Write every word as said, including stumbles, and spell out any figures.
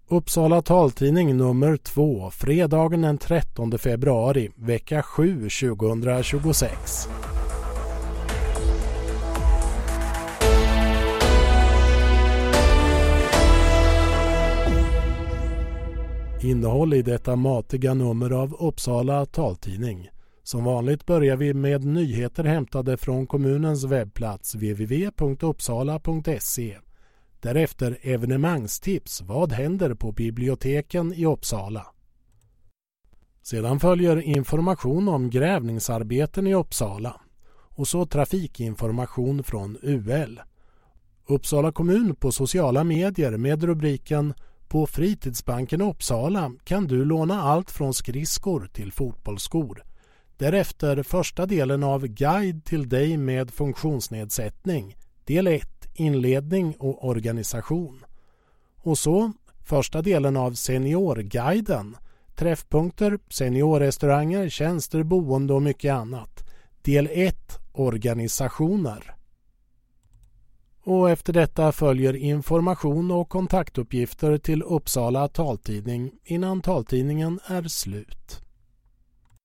Uppsala taltidning nummer två, fredagen den trettonde februari, vecka sju tjugohundratjugosex. Innehåll i detta matiga nummer av Uppsala taltidning. Som vanligt börjar vi med nyheter hämtade från kommunens webbplats w w w punkt uppsala punkt se. Därefter evenemangstips. Vad händer på biblioteken i Uppsala? Sedan följer information om grävningsarbeten i Uppsala. Och så trafikinformation från U L. Uppsala kommun på sociala medier med rubriken "På Fritidsbanken Uppsala kan du låna allt från skridskor till fotbollsskor". Därefter första delen av Guide till dig med funktionsnedsättning. Del ett. Inledning och organisation. Och så första delen av Seniorguiden. Träffpunkter, seniorrestauranger, tjänster, boende och mycket annat. Del ett. Organisationer. Och efter detta följer information och kontaktuppgifter till Uppsala taltidning innan taltidningen är slut.